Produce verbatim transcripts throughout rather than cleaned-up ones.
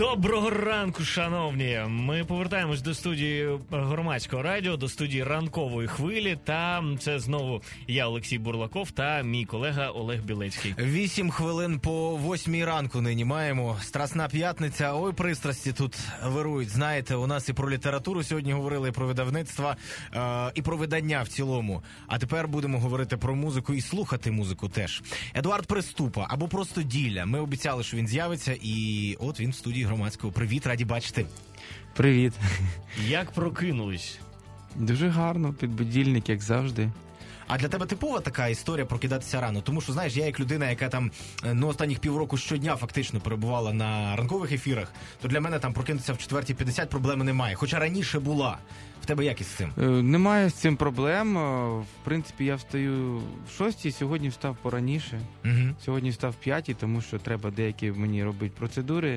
Доброго ранку, шановні! Ми повертаємось до студії Громадського радіо, до студії Ранкової хвилі. Та це знову я, Олексій Бурлаков, та мій колега Олег Білецький. Вісім хвилин по восьмій ранку нині маємо. Страсна п'ятниця. Ой, пристрасті тут вирують. Знаєте, у нас і про літературу сьогодні говорили, і про видавництва, е- і про видання в цілому. А тепер будемо говорити про музику і слухати музику теж. Едуард Приступа, або просто Діля. Ми обіцяли, що він з'явиться, і от він в студії Громадського. Привіт, раді бачити. Привіт. Як прокинулись? Дуже гарно, під будильник, як завжди. А для тебе типова така історія прокидатися рано? Тому що, знаєш, я як людина, яка там, ну, останніх півроку щодня фактично перебувала на ранкових ефірах, то для мене там прокинутися в четвертій п'ятдесят проблеми немає. Хоча раніше була. В тебе як із цим? Е, немає з цим проблем. В принципі, я встаю в шостій, сьогодні встав пораніше. Угу. Сьогодні встав в п'ятій, тому що треба деякі мені робити процедури.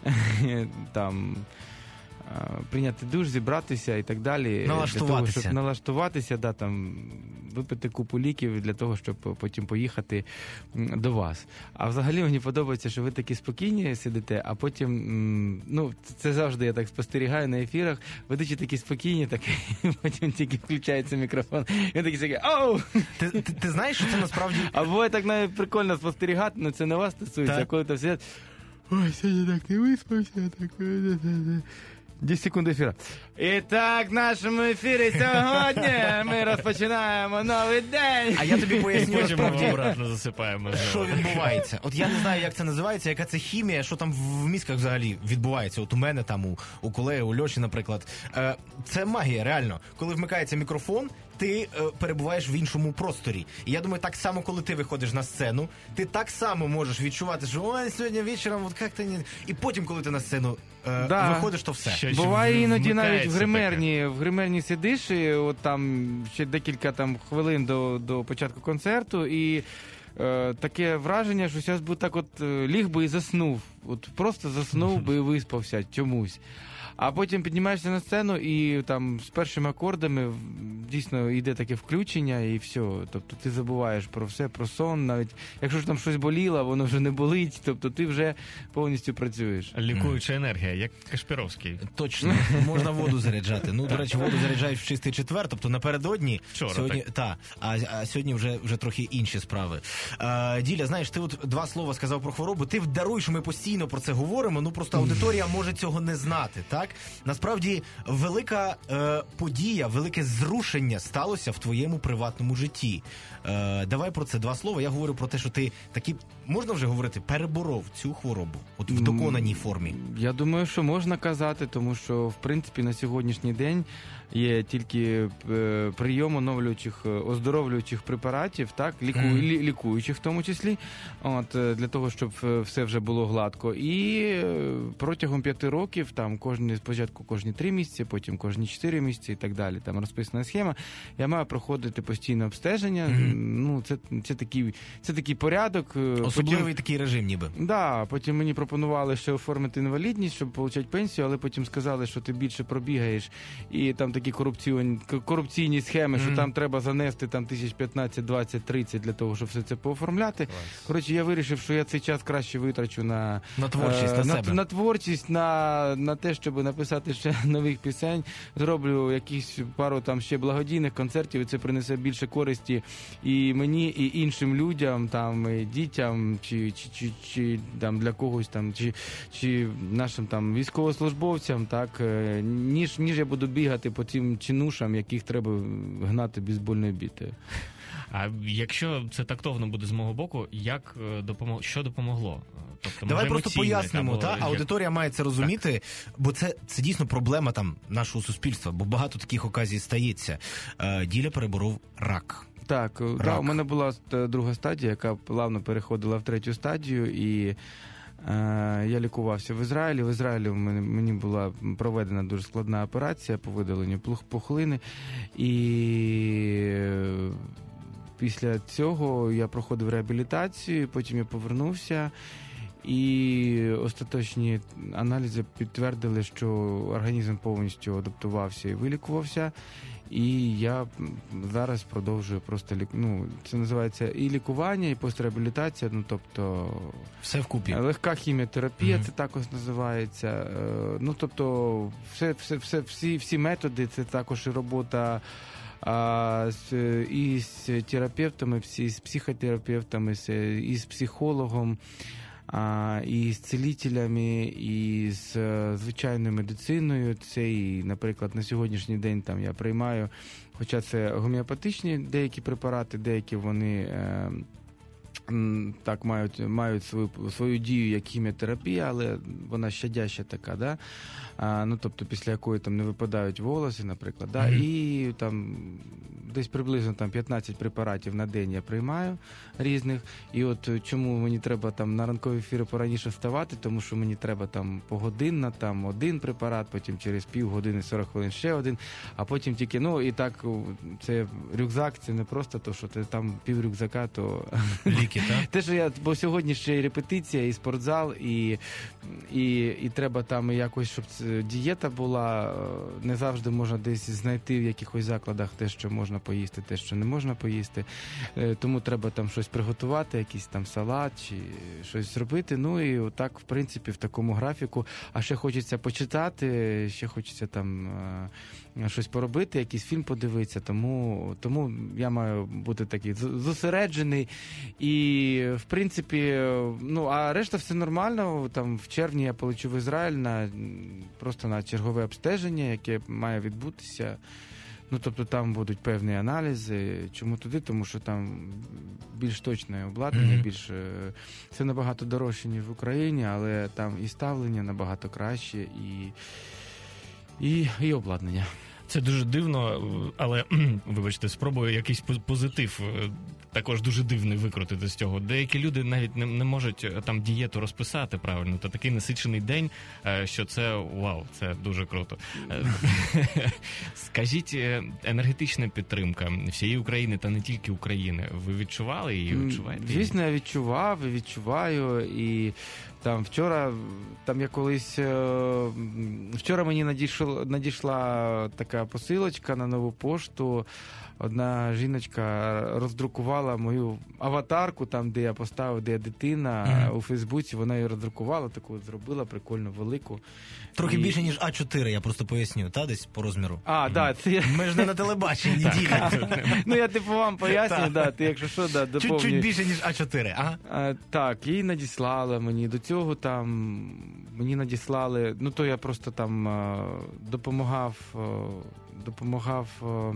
Там... прийняти душ, зібратися і так далі. Налаштуватися. Для того, щоб налаштуватися, да, там, випити купу ліків для того, щоб потім поїхати до вас. А взагалі мені подобається, що ви такі спокійні сидите, а потім, ну, це завжди я так спостерігаю на ефірах, ведучі такі спокійні, так, потім тільки включається мікрофон, і він такий такий, оу! Ти, ти, ти знаєш, що це насправді... Або так навіть прикольно спостерігати, але це не вас стосується, а коли там сидять, ой, сьогодні так не виспався, так... десять секунд ефіру. І так, в нашому ефірі сьогодні ми розпочинаємо новий день. А я тобі поясню, насправді, обратно засипаємо. Що відбувається. От я не знаю, як це називається, яка це хімія, що там в мізках взагалі відбувається. От у мене там, у, у колеги, у Льоші, наприклад. Е, це магія, реально. Коли вмикається мікрофон, ти е, перебуваєш в іншому просторі. І я думаю, так само, коли ти виходиш на сцену, ти так само можеш відчувати, що ой, сьогодні вечором, от як ти не... І потім, коли ти на сцену е, да. виходиш, то все. Щось буває іноді навіть в гримерні, таке. в гримерні сидиш, і от там ще декілька там хвилин до, до початку концерту, і е, таке враження, що зараз би так от е, ліг би і заснув. От просто заснув би і виспався чомусь. А потім піднімаєшся на сцену і там з першими акордами дійсно йде таке включення і все. Тобто ти забуваєш про все, про сон, навіть якщо ж там щось боліло, воно вже не болить, тобто ти вже повністю працюєш. Лікуюча енергія, як Кашпіровський. Точно, можна воду заряджати. Ну, до речі, воду заряджають в чистий четвер, тобто напередодні. Вчора, сьогодні, так. Та, а, а сьогодні вже, вже трохи інші справи. А, Діля, знаєш, ти от два слова сказав про хворобу, ти даруй, що ми постійно про це говоримо, ну просто аудиторія може цього не знати, так? Насправді, велика е, подія, велике зрушення сталося в твоєму приватному житті. Е, давай про це два слова. Я говорю про те, що ти таки, можна вже говорити, переборов цю хворобу, от в доконаній формі. Я думаю, що можна казати, тому що, в принципі, на сьогоднішній день є тільки е, прийом оновлюючих, оздоровлюючих препаратів, так, ліку, mm. лі, лікуючих в тому числі, от, для того, щоб все вже було гладко. І е, протягом п'яти років, там, кожні, спочатку кожні три місяці, потім кожні чотири місяці і так далі, там розписана схема, я маю проходити постійне обстеження, mm. ну, це, це, такий, це такий порядок. Особливий потім, такий режим ніби. Да, потім мені пропонували ще оформити інвалідність, щоб отримати пенсію, але потім сказали, що ти більше пробігаєш, і там такі корупційні, корупційні схеми, mm. що там треба занести там тисяч п'ятнадцять, двадцять, тридцять для того, щоб все це пооформляти. Right. Коротше, я вирішив, що я цей час краще витрачу на, на творчість, е, на, на, себе. на творчість, на, на те, щоб написати ще нових пісень, зроблю якісь пару там ще благодійних концертів, і це принесе більше користі і мені, і іншим людям, там, і дітям, чи, чи, чи, чи там для когось там, чи, чи нашим там військовослужбовцям, так, ніж, ніж я буду бігати по цим чинушам, яких треба гнати бейсбольною бітою. А якщо це тактовно буде з мого боку, як допомогло, що допомогло? Тобто, давай просто пояснимо, та? Як... Аудиторія має це розуміти, так. Бо це, це дійсно проблема там нашого суспільства, бо багато таких оказій стається. Діля переборов рак. Так, да, у мене була друга стадія, яка плавно переходила в третю стадію, і е, я лікувався в Ізраїлі. В Ізраїлі мені, мені була проведена дуже складна операція по видаленню пухлини, і після цього я проходив реабілітацію, потім я повернувся, і остаточні аналізи підтвердили, що організм повністю адаптувався і вилікувався. І я зараз продовжую просто лік... ну, це називається і лікування, і постреабілітація, ну тобто все вкупі. Легка хіміотерапія, Mm-hmm. це також називається. Ну тобто, все, все, все, всі, всі методи, це також і робота а, з, і з терапевтами, всі, з психотерапевтами, і з психологом, а, і з цілителями, і з звичайною медициною. Це і, наприклад, на сьогоднішній день там я приймаю, хоча це гомеопатичні деякі препарати, деякі вони е, так мають, мають свою, свою дію як хіміотерапія, але вона щадяща така, да? А, ну, тобто після якої там не випадають волоси, наприклад, да? Mm-hmm. І там десь приблизно там п'ятнадцять препаратів на день я приймаю різних. І от чому мені треба там на ранкові ефіри пораніше вставати, тому що мені треба там погодинно, там один препарат, потім через півгодини, сорок хвилин ще один, а потім тільки, ну і так, це рюкзак, це не просто то, що ти там пів рюкзака, то ліки, так? Те, що я, бо сьогодні ще і репетиція, і спортзал, і, і, і треба там якось, щоб дієта була, не завжди можна десь знайти в якихось закладах те, що можна поїсти, те, що не можна поїсти. Тому треба там щось приготувати, якийсь там салат чи щось зробити. Ну і отак, в принципі, в такому графіку. А ще хочеться почитати, ще хочеться там щось поробити, якийсь фільм подивитися. Тому, тому я маю бути такий зосереджений. І, в принципі, ну, а решта все нормально. Там в червні я полечу в Ізраїль на, просто на чергове обстеження, яке має відбутися. Ну, тобто там будуть певні аналізи. Чому туди? Тому що там більш точне обладнання, mm-hmm. більш це набагато дорожче, ніж в Україні, але там і ставлення набагато краще, і, і, і обладнання. Це дуже дивно, але, вибачте, спробую якийсь позитив також дуже дивний викрутити з цього. Деякі люди навіть не, не можуть там дієту розписати правильно, та такий насичений день, що це вау, це дуже круто. Скажіть, енергетична підтримка всієї України та не тільки України, ви відчували її, відчуваєте? Звісно, я відчував і відчуваю, і там вчора, там я колись, вчора мені надійшла, надійшла така посилочка на нову пошту. Одна жіночка роздрукувала мою аватарку, там, де я поставив, де я дитина, mm-hmm. у Фейсбуці. Вона її роздрукувала, таку зробила, прикольно, велику. Трохи і... більше, ніж а чотири, я просто поясню, та, десь по розміру. А, mm-hmm. да, це... Ми ж не на телебаченні, Діля. Ну, я типу вам поясню, да, ти якщо що, да, доповнюй. Чуть-чуть більше, ніж а чотири, ага. А, так, їй надіслали мені, до цього там, мені надіслали, ну, то я просто там допомагав, допомагав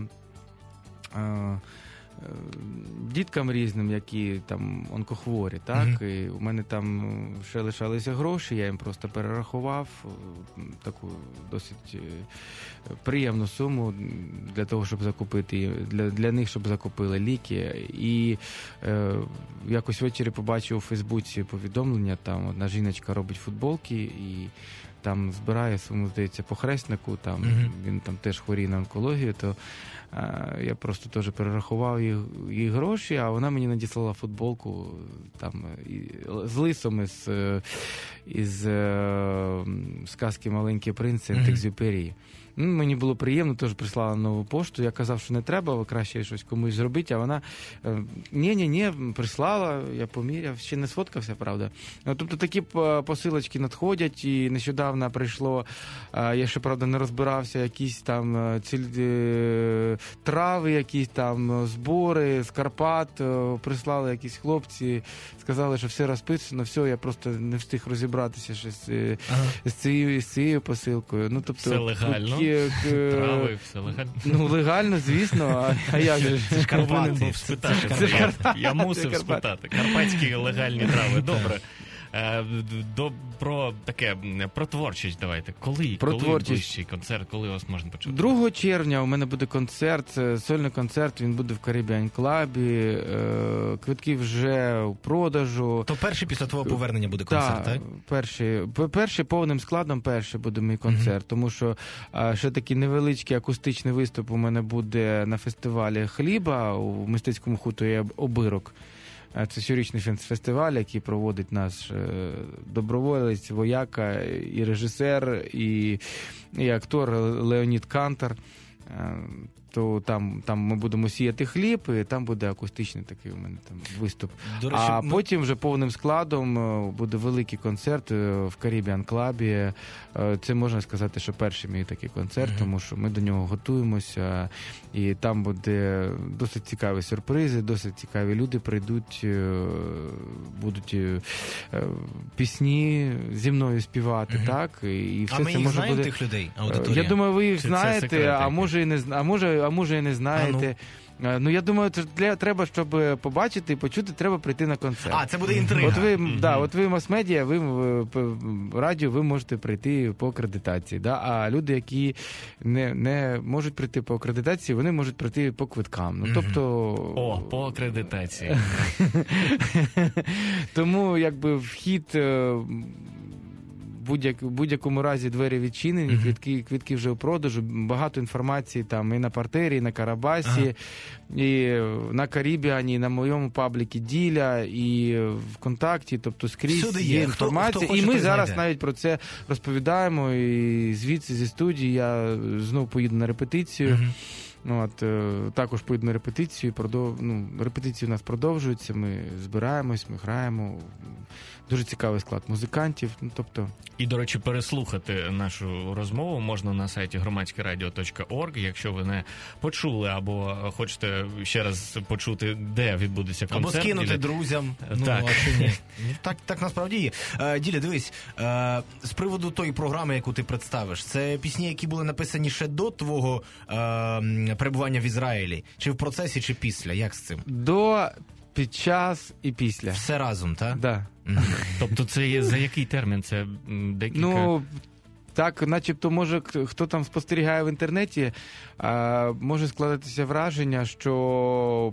діткам різним, які там онкохворі, так, mm-hmm. і у мене там ще лишалися гроші, я їм просто перерахував таку досить приємну суму для того, щоб закупити, для, для них, щоб закупили ліки. І е, якось ввечері побачив у Фейсбуці повідомлення, там одна жіночка робить футболки і там збирає своєму, здається, похреснику, там mm-hmm. він там теж хворіє на онкологію, то я просто теж перерахував їй, їй гроші, а вона мені надіслала футболку там з лисом із, із сказки «Маленький принц» Сент-Екзюпері. Ну, мені було приємно, теж прислала нову пошту. Я казав, що не треба, краще щось комусь зробити, а вона ні-ні-ні, прислала, я поміряв, ще не сфоткався, правда. Тобто такі посилочки надходять, і нещодавно прийшло, я ще, правда, не розбирався, якісь там цілі трави, якісь там збори з Карпат, прислали якісь хлопці, сказали, що все розписано, все, я просто не встиг розібратися ще з, ага. з, цією, з цією посилкою. Ну, тобто, все легально. Такі, трави, все легально. Ну, легально, звісно, а, а як же? Це ж Карпати. Спитати. Це ж Карпати. Я мусив спитати. Карпатські легальні трави. Добре. До, про таке, про творчість давайте. Коли, про коли творчість. Ближчий концерт, коли вас можна почути? другого червня у мене буде концерт, сольний концерт, він буде в Caribbean Club, квитки вже у продажу. То перший після твого повернення буде концерт, так? Так, перший, перший повним складом перший буде мій концерт, mm-hmm. тому що ще такий невеличкий акустичний виступ у мене буде на фестивалі «Хліба» у мистецькому хуторі «Обирок». Це щорічний фестиваль, який проводить наш доброволець, вояка, і режисер, і, і актор Леонід Кантор. то там, там ми будемо сіяти хліб, і там буде акустичний такий у мене там виступ. До речі, а ми- потім вже повним складом е, буде великий концерт е, в Caribbean Club. Е, Це можна сказати, що перший мій такий концерт, Мгм. тому що ми до нього готуємося, і там буде досить цікаві сюрпризи, досить цікаві люди прийдуть, е, будуть е, е, пісні зі мною співати, Мгм. так? І все А ми це їх може знаємо, буде... тих людей, Е, аудиторія? Я думаю, ви їх Чи це знаєте, секрет а який? може і не зна- а може, а може і не знаєте. Е, Ну я думаю, це для треба, щоб побачити і почути, треба прийти на концерт. А, це буде інтрига. От ви, Мгм. да, от ви мас-медіа, ви е, п- радіо, ви можете прийти по акредитації. Да? А люди, які не, не можуть прийти по акредитації, вони можуть прийти по квиткам. Ну, Мгм. тобто, О, по акредитації. тому якби вхід е, будь-як, в будь-якому разі двері відчинені, Мгм. квитки, квитки вже у продажу, багато інформації там і на партері, і на Карабасі, і на Карібіані, і на моєму паблікі Діля, і в Контакті, тобто скрізь Всюди є є. Хто- інформація. хто хоче, і ми той зараз знайде. навіть про це розповідаємо, і звідси зі студії я знов поїду на репетицію. Мгм. От, е, також поїду на репетицію, продов... ну, репетиції у нас продовжуються, ми збираємось, ми граємо. Дуже цікавий склад музикантів. Ну, тобто, І, до речі, переслухати нашу розмову можна на сайті громадське радіо точка орг, якщо ви не почули або хочете ще раз почути, де відбудеться Або концерт. скинути Діля. друзям. Ну, Так. а чи ні? Ну, так, так насправді є. Е, Діля, дивись, е, з приводу тої програми, яку ти представиш, це пісні, які були написані ще до твого е, перебування в Ізраїлі? Чи в процесі, чи після? Як з цим? до, під час і після. Все разом, так? Да. Мгм. Тобто це є за який термін? Це м, декілька... Ну, так, начебто, може, к- хто там спостерігає в інтернеті, а, може складатися враження, що.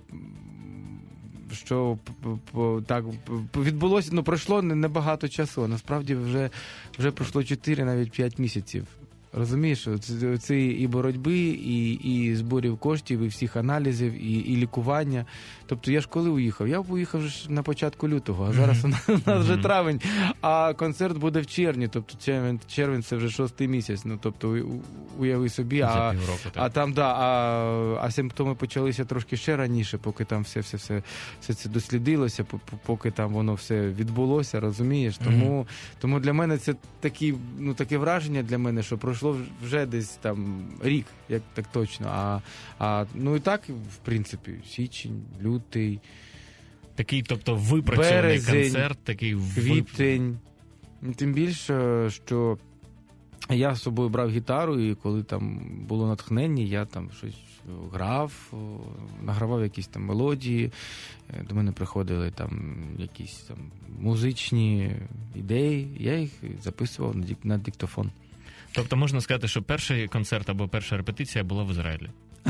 Що п- п- п- так п- відбулося, ну пройшло не- небагато часу. а Насправді вже, вже пройшло чотири, навіть п'ять місяців. Розумієш, це, це і боротьби, і, і зборів коштів, і всіх аналізів, і, і лікування. Тобто я ж коли уїхав? Я уїхав ж на початку лютого, а зараз у нас, у нас вже Мгм. травень, а концерт буде в червні. Тобто червень, червень це вже шостий місяць. Ну тобто у- уяви собі, за а, півроку. Так. а там да, а, а симптоми почалися трошки ще раніше, поки там все, все, все, все це дослідилося, по- по- поки там воно все відбулося, розумієш? Тому, тому для мене це такі, ну таке враження для мене, що пройшло вже десь там рік, як так точно. А, а ну і так, в принципі, січень, лютий, Такий, тобто, випрацьований Березень, концерт, такий вип- квітень. Тим більше, що я з собою брав гітару, і коли там було натхнення, я там щось грав, о, награвав якісь там мелодії. Е, До мене приходили там якісь там музичні ідеї. Я їх записував на дик- на диктофон. Тобто можна сказати, що перший концерт або перша репетиція була в Ізраїлі.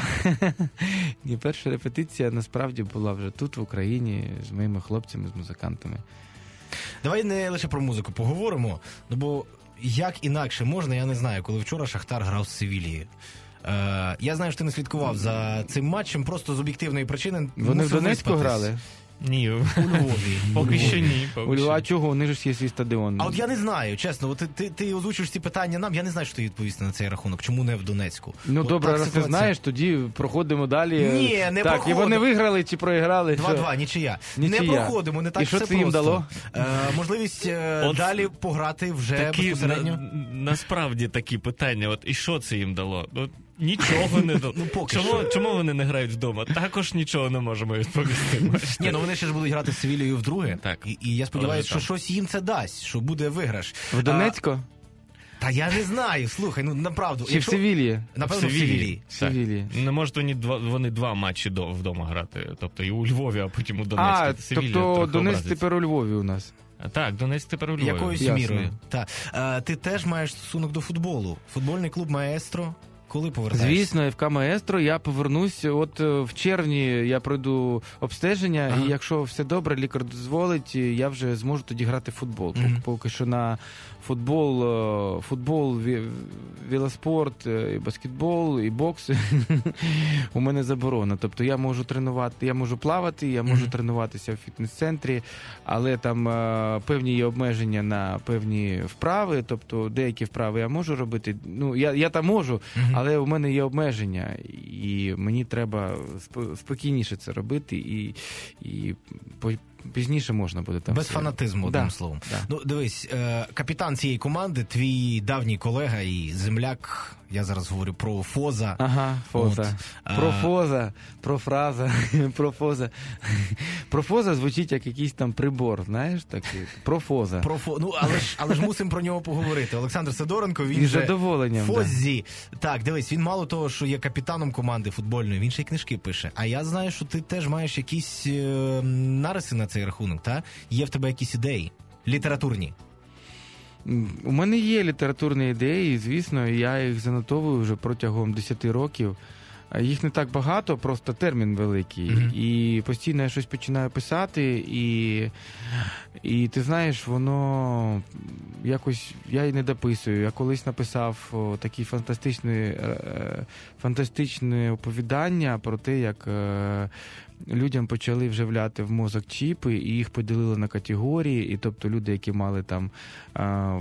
Ні, перша репетиція насправді була вже тут, в Україні, з моїми хлопцями, з музикантами. Давай не лише про музику поговоримо, ну бо як інакше можна, я не знаю, коли вчора Шахтар грав з Севільєю. Е, я знаю, що ти не слідкував за цим матчем, просто з об'єктивної причини. Вони в мусив Донецьку виспатись. грали? Ні, У Львові. поки У що Львові. ні. Поки У що. А чого? Вони ж є свій стадіон. А от я не знаю, чесно, от ти, ти, ти озвучуєш ці питання нам, я не знаю, що ти відповісти на цей рахунок. Чому не в Донецьку? Ну От добре, так раз ти ситуація. знаєш, тоді проходимо далі. Ні, не Так, і проходимо. вони виграли чи проіграли? два-два, нічия. Нічия. Не проходимо, не так І що все це їм просто. дало? Е, можливість е, От далі пограти вже Такі, безпосередньо. на, насправді такі питання. От і що це їм дало? Ну, нічого не дало. Ну, поки чому, що. чому вони не грають вдома? Також нічого не можемо відповісти. бачите. Ні, ну вони ще ж будуть грати з Севільєю вдруге. Так. І, і я сподіваюся, Але що там. щось їм це дасть, що буде виграш. В Донецьку? А, та я не знаю, слухай, ну направду. Чи в Севілії? Напевно, в Севілії. Севілії. В Севілії. Не можуть вони два, вони два матчі до, вдома грати. Тобто і у Львові, а потім у Донецьку. А, Севілія тобто трохи Донець образиться. тепер у Львові у нас. Так, Донець тепер у Львові. Якоюсь Ясно. мірою. Та. Е, ти теж маєш стосунок до футболу. Футбольний клуб «Маестро». Коли повертаєшся? Звісно, еф ка Маестро, я повернусь. От е, в червні я пройду обстеження, Ага. і якщо все добре, лікар дозволить, я вже зможу тоді грати в футбол. Поки, Мгм. поки що на футбол, е, футбол, ві- велоспорт, е, і баскетбол, і бокс у мене заборона. Тобто я можу тренувати, я можу плавати, я можу Мгм. тренуватися в фітнес-центрі, але там е, певні є обмеження на певні вправи. Тобто деякі вправи я можу робити. Ну, я, я там можу, Мгм. Але у мене є обмеження, і мені треба спокійніше це робити, і, і пізніше можна буде там. Без все. фанатизму, одним да, словом. Да. Ну, дивись, е, капітан цієї команди, твій давній колега і земляк, я зараз говорю про Фоза. Ага, Фоза. От, про а... Фоза, про фраза, про Фоза. Про Фоза звучить як якийсь там прибор, знаєш, такий. Про Фоза. Про Фо... Ну, але ж, але ж мусимо про нього поговорити. Олександр Сидоренко, він і же задоволенням, Фоззі. Да. Так, дивись, він мало того, що є капітаном команди футбольної, він ще й книжки пише. А я знаю, що ти теж маєш якісь е, нариси на цей рахунок, та? Є в тебе якісь ідеї літературні? У мене є літературні ідеї, звісно, і я їх занотовую вже протягом десять років. Їх не так багато, просто термін великий. Mm-hmm. І постійно я щось починаю писати, і, і ти знаєш, воно якось, я й не дописую. Я колись написав о, такі фантастичні, е, фантастичне оповідання про те, як е, людям почали вживляти в мозок чіпи, і їх поділили на категорії, і тобто люди, які мали там е,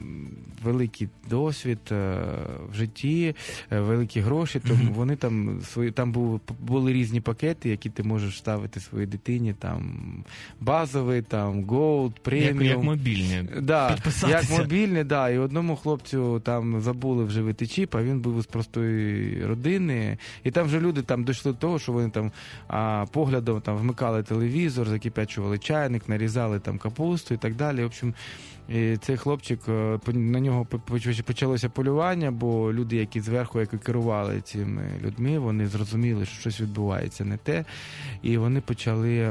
великий досвід е, в житті, е, великі гроші, то mm-hmm. вони там свої, там були, були різні пакети, які ти можеш ставити своїй дитині, там базовий, там Gold, преміум. Як, як мобільні. Да, як мобільні, да. І одному хлопцю там забули вживити чіп, а він був з простої родини. І там вже люди там дійшли до того, що вони там а, поглядом там вмикали телевізор, закип'ячували чайник, нарізали там капусту і так далі. В общем, і цей хлопчик, на нього почалося полювання, бо люди, які зверху, які керували цими людьми, вони зрозуміли, що щось відбувається не те, і вони почали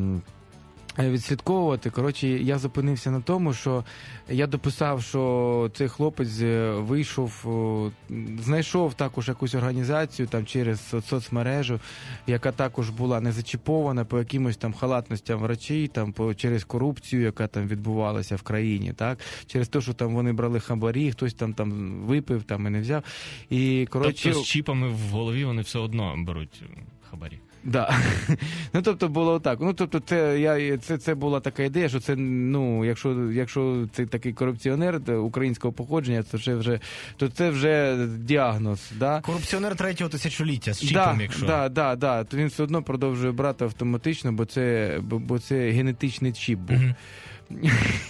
відслідковувати. Коротше, я зупинився на тому, що я дописав, що цей хлопець вийшов, знайшов також якусь організацію там через соцмережу, яка також була не зачіпована по якимось там халатностям врачей, там по через корупцію, яка там відбувалася в країні, так, через те, що там вони брали хабарі, хтось там там випив, там і не взяв. І коротше, тобто з чіпами в голові вони все одно беруть хабарі. Да. Ну, тобто було так. Ну, тобто це я це, це була така ідея, що це, ну, якщо, якщо це такий корупціонер українського походження, то це вже то це вже діагноз, да? Корупціонер третього тисячоліття з чіпом, да, якщо. Да, да, да. То він все одно продовжує брати автоматично, бо це бо, бо це генетичний чіп був. Mm-hmm.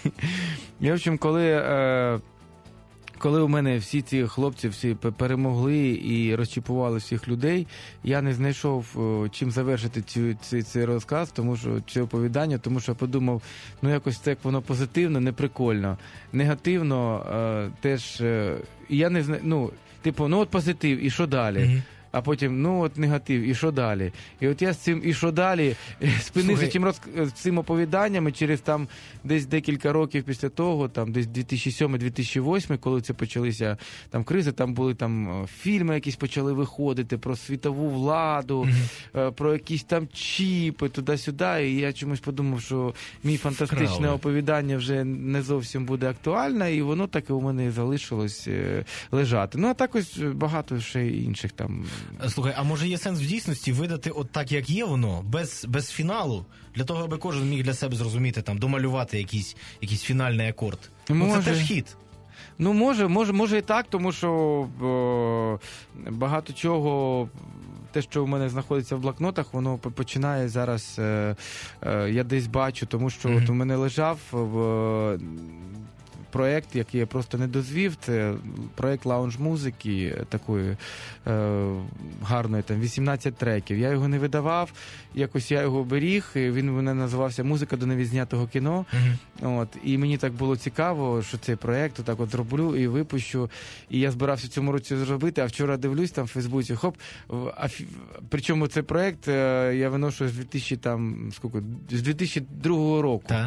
І, в общем, коли е, Коли у мене всі ці хлопці всі перемогли і розчіпували всіх людей, я не знайшов, чим завершити цю, цей, цей розказ, тому що це оповідання, тому що подумав, ну якось так воно позитивно, не прикольно. Негативно е, теж, е, я не знаю, ну, типу, ну от позитив, і що далі? Mm-hmm. А потім, ну от негатив, і що далі? І от я з цим, і що далі, спинився цим, роз... цим оповіданнями через там десь декілька років після того, там десь дві тисячі сьомий - дві тисячі восьмий, коли це почалися там кризи, там були там фільми якісь почали виходити про світову владу, mm-hmm. про якісь там чіпи, туди-сюди, і я чомусь подумав, що мій фантастичне Вкрали. оповідання вже не зовсім буде актуальне, і воно так і у мене залишилось лежати. Ну, а також багато ще інших там. Слухай, а може є сенс в дійсності видати от так, як є воно, без, без фіналу, для того, аби кожен міг для себе зрозуміти, там, домалювати якийсь, якийсь фінальний акорд? Може. Ну, це теж хід. Ну, може, може, може і так, тому що о, багато чого, те, що у мене знаходиться в блокнотах, воно починає зараз, е, е, я десь бачу, тому що mm-hmm. от у мене лежав в... проєкт, який я просто не дозвів, це проєкт лаунж-музики, такої е, гарної, там, вісімнадцять треків. Я його не видавав, якось я його беріг, і він у мене називався «Музика до невідзнятого кіно». Mm-hmm. От, і мені так було цікаво, що цей проєкт так от зроблю і випущу. І я збирався в цьому році зробити, а вчора дивлюсь там в Фейсбуці, хоп, а, причому цей проєкт е, я виношу з дві тисячі, там, скільки, з дві тисячі другого року. Так.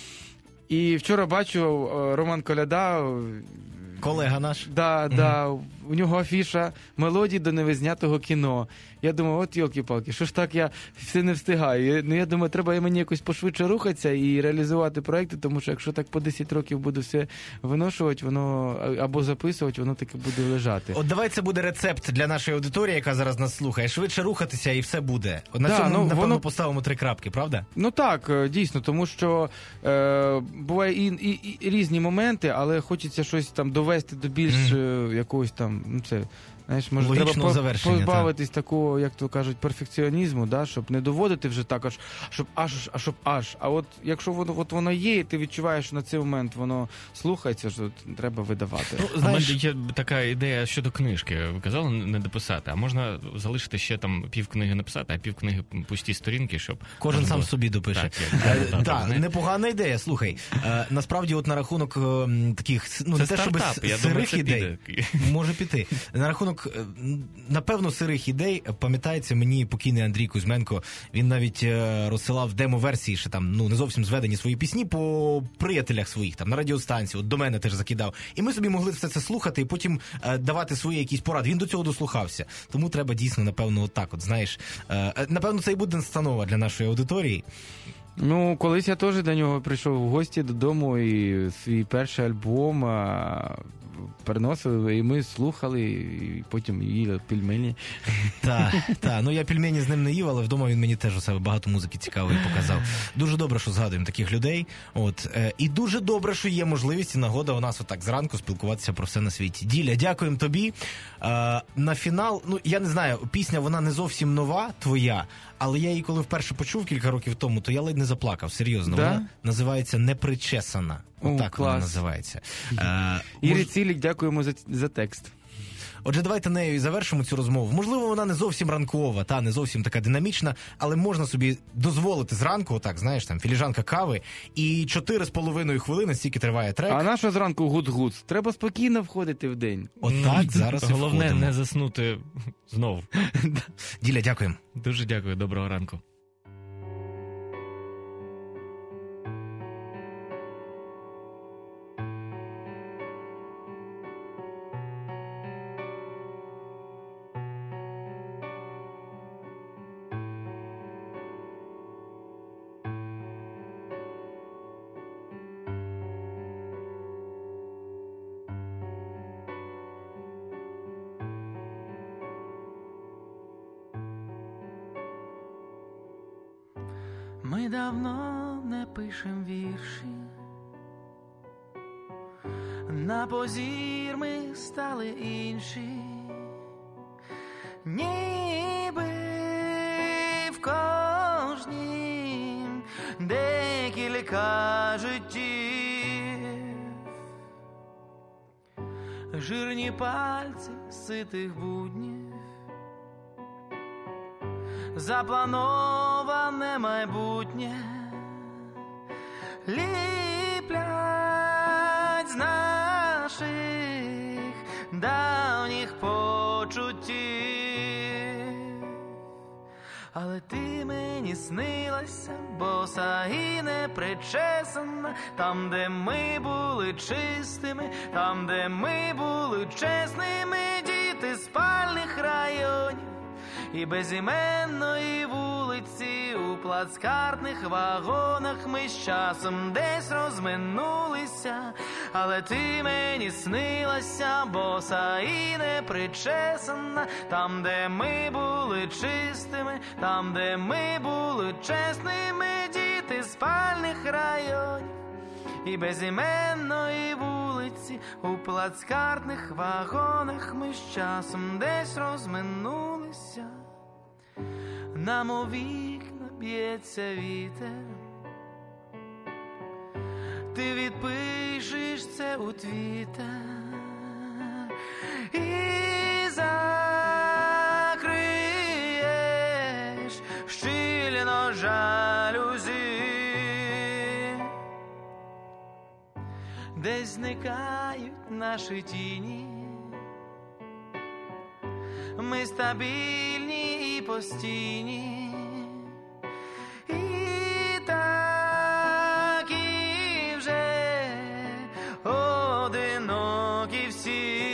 І вчора бачу Роман Коляда, колега наш. Да, угу. да, у нього афіша «Мелодії до невизнятого кіно». Я думаю, от йолки-палки, що ж так я все не встигаю. Ну, я думаю, треба мені якось пошвидше рухатися і реалізувати проекти, тому що якщо так по десять років буду все виношувати, воно або записувати, воно таки буде лежати. От давай це буде рецепт для нашої аудиторії, яка зараз нас слухає. Швидше рухатися і все буде. От на да, цьому, ну, напевно, воно... поставимо три крапки, правда? Ну так, дійсно, тому що е, буває і, і, і різні моменти, але хочеться щось там довести до більш mm. якогось там, ну це Знаєш, може, Логічного треба завершення, позбавитись такого, як то кажуть, перфекціонізму, да, щоб не доводити вже так, аж, щоб аж, а щоб аж. А от якщо воно, от воно є, і ти відчуваєш, що на цей момент воно слухається, що треба видавати. Ну, знаєш, є така ідея щодо книжки. Ви казали не дописати, а можна залишити ще там пів книги написати, а пів книги пусті сторінки, щоб... Кожен сам було... собі допише. Так, як, так, так, так, непогана ідея, слухай. Е, насправді, от на рахунок е, таких, ну, це не те, щоб сирих ідей, піде. може піти. На рахунок, напевно, сирих ідей, пам'ятається мені покійний Андрій Кузьменко, він навіть е, розсилав демо-версії, що там, ну, не зовсім зведені свої пісні по приятелях своїх, там, на радіостанції, от до мене теж закидав. І ми собі могли все це слухати і потім е, давати свої якісь поради. Він до цього дослухався. Тому треба дійсно, напевно, отак, от, знаєш, е, напевно, це і буде настанова для нашої аудиторії. Ну, колись я теж до нього прийшов в гості додому і свій перший альбом а, переносили, і ми слухали, і потім їли пельмені. Так, так. Ну я пельмені з ним не їв, але вдома він мені теж у себе багато музики цікавої показав. Дуже добре, що згадуємо таких людей. От. І дуже добре, що є можливість і нагода у нас отак зранку спілкуватися про все на світі. Діля, дякуємо тобі. На фінал, ну я не знаю, пісня, вона не зовсім нова, твоя, але я її коли вперше почув кілька років тому, то я ледь не заплакав, серйозно. Да? Вона називається «Непричесана». Отак вона називається. Е, Ірі мож... Цілік, дякуємо за, за текст. Отже, давайте нею і завершимо цю розмову. Можливо, вона не зовсім ранкова, та не зовсім така динамічна, але можна собі дозволити зранку, отак, знаєш, там, філіжанка кави, і чотири з половиною хвилини стільки триває трек. А нащо зранку гуц-гуц? Треба спокійно входити в день. Отак зараз і головне входимо. не заснути знову. Діля, дякуємо. Дуже дякую, доброго ранку. Ми давно не пишем вірші, на позір ми стали інші, ніби в кожнім декілька життів, жирні пальці ситих буднів, заплановане майбутнє ліплять з наших давніх почуттів. Але ти мені снилася, боса і непричесана, там, де ми були чистими, там, де ми були чесними, діти спальних районів і безіменної вулиці, у плацкартних вагонах ми з часом десь розминулися. Але ти мені снилася, боса і непричесана, там, де ми були чистими, там, де ми були чесними, діти спальних районів і безіменної вулиці, у плацкартних вагонах ми з часом десь розминулися. Нам у вікна б'ється вітер, ти відпишеш це у твітер і закриєш щільно жалюзі. Десь зникають наші тіні, ми стабільні і постійні, і такі вже одинокі всі.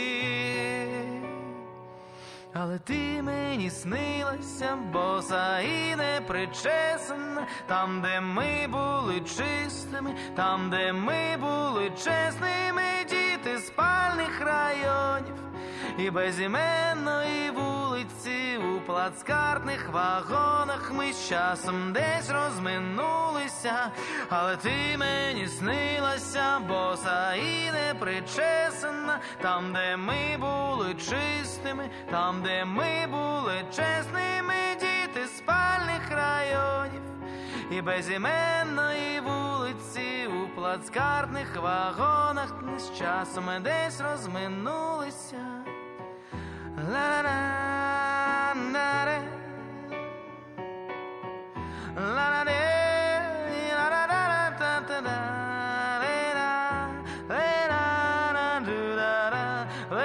Але ти мені снилася, боса і непричесана, там, де ми були чистими, там, де ми були чесними, діти спальних районів і безіменної вулиці, у плацкартних вагонах ми з часом десь розминулися. змінилася, але ти мені снилася, боса і непричесана, там, де ми були чистими, там, де ми були чесними, діти спальних районів і безіменної вулиці у плацкартних вагонах ми з часом десь розминулися. Ла-ла-ла-ла-ла, ла-ла-ла, ла-ла-ла-ла-та-та-да, ле-ла, ле-ла-ла-ду-да-да,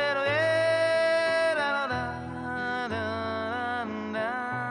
ле-ла-ла-ла-да-да.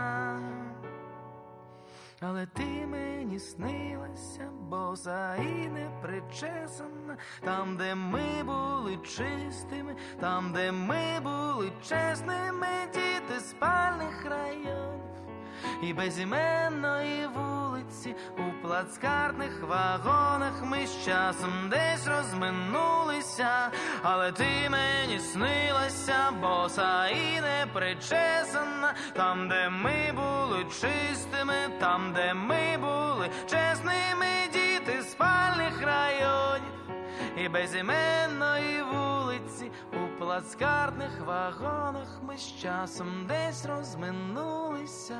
Але ти мені снилася, боса і непричесана, там, де ми були чистими, там, де ми були чесними, діти спальних районів і безіменної вулиці у плацкартних вагонах ми з часом десь розминулися, але ти мені снилася, боса і непричесана, там, де ми були чистими, там, де ми були чесними, діти спальних районів і безіменної вулиці у плацкартних вагонах ми з часом десь розминулися.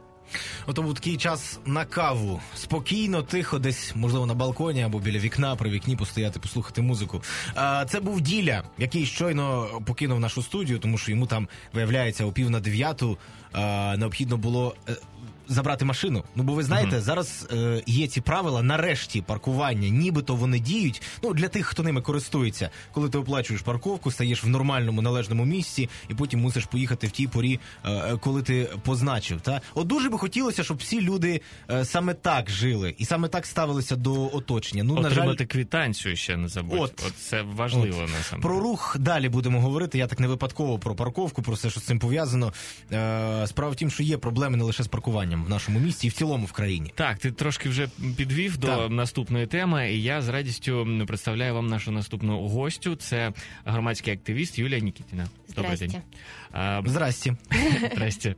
Ото був такий час на каву. Спокійно, тихо, десь, можливо, на балконі або біля вікна, при вікні постояти, послухати музику. А, це був Діля, який щойно покинув нашу студію, тому що йому там, виявляється, о пів на дев'яту а, необхідно було е, забрати машину. Ну, бо ви знаєте, uh-huh. зараз е, є ці правила, нарешті, паркування, нібито вони діють, ну, для тих, хто ними користується. Коли ти оплачуєш парковку, стаєш в нормальному, належному місці, і потім мусиш поїхати в тій порі, е, коли ти позначив. Та? От дуже би хотілося, щоб всі люди е, саме так жили, і саме так ставилися до оточення. Ну, Отримати на жаль... квитанцію ще не забудь. От. От це важливо. От. Насамперед. Про рух далі будемо говорити. Я так не випадково про парковку, про все, що з цим пов'язано. Е, справа в тім, що є проблеми не лише з паркуванням в нашому місті і в цілому в країні. Так, ти трошки вже підвів до так. наступної теми, і я з радістю представляю вам нашу наступну гостю. Це громадський активіст Юлія Нікітіна. Добрий день. А, Здрасті. Здрасті.